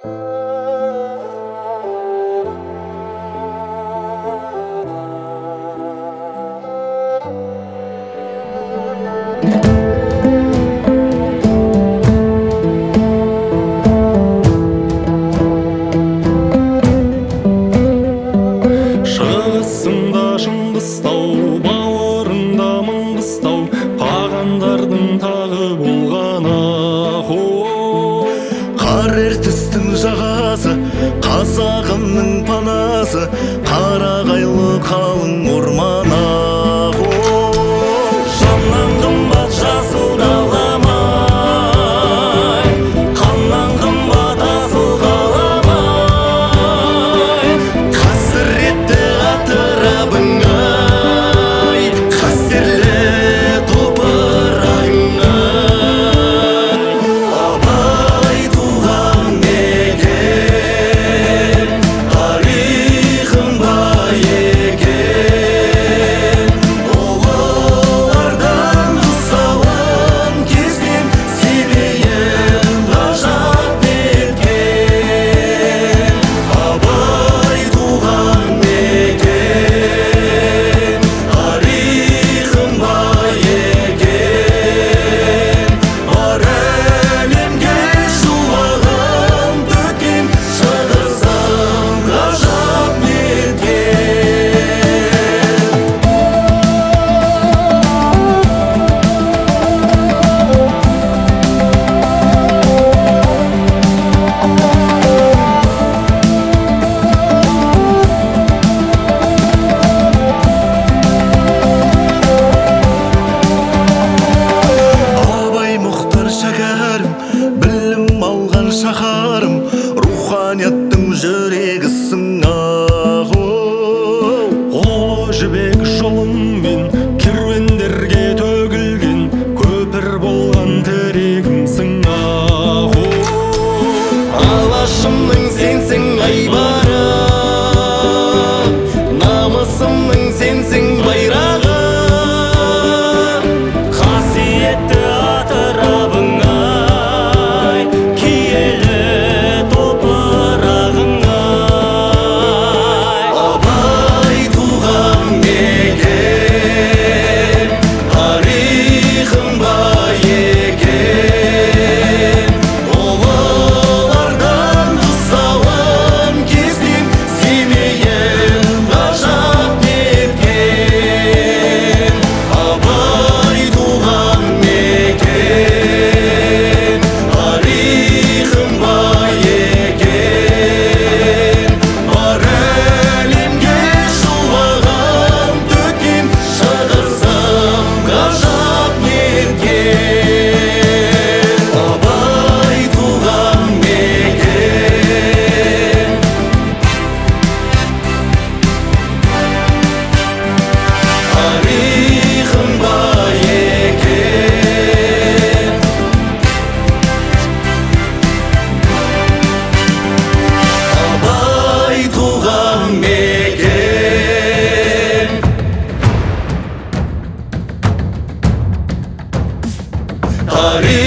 Шығысыңда Шыңғыстау, бауырыңда Маңғыстау, пағандардың тағы болған ақ. Қар ертістің жағасы, қазағымның панасы, қарағайлы қалың орман ақ. Жаннан қымбат жасыл далам-ай, қаннан қымбат асыл қалам-ай. Қасіретті атырабың-ай, қастерлі топырағың-ай. Абай туған мекен, тарихың бай екен. Ұлылардан тұсауын кескен, себейін ғажап еткен. Абай туған мекен, тарихың бай екен. Бар әлемге шуағын төккен, шығысың ғажап мекен. Абай Мұхтар шәкәрім, білім алған шаһарым, руханияттың жүрегісің ақ. Ұлы жібек жолымен керуендерге төгілген, көпір болған тірегімсің ақ. Алашымның сенсің айбары, намысымның сенсің байрағы. Қасиетті атырабың-ай, киелі топырағың-ай. Абай туған мекен, тарихың бай екен. Ұлылардан тұсауын кескен, семейін ғажап еткен. Абай туған мекен, тарихың бай екен. Бар әлемге шуағын төккен, шығысың ғажап мекен. Абай туған мекен, тарихың бай екен. Абай туған мекен, тарих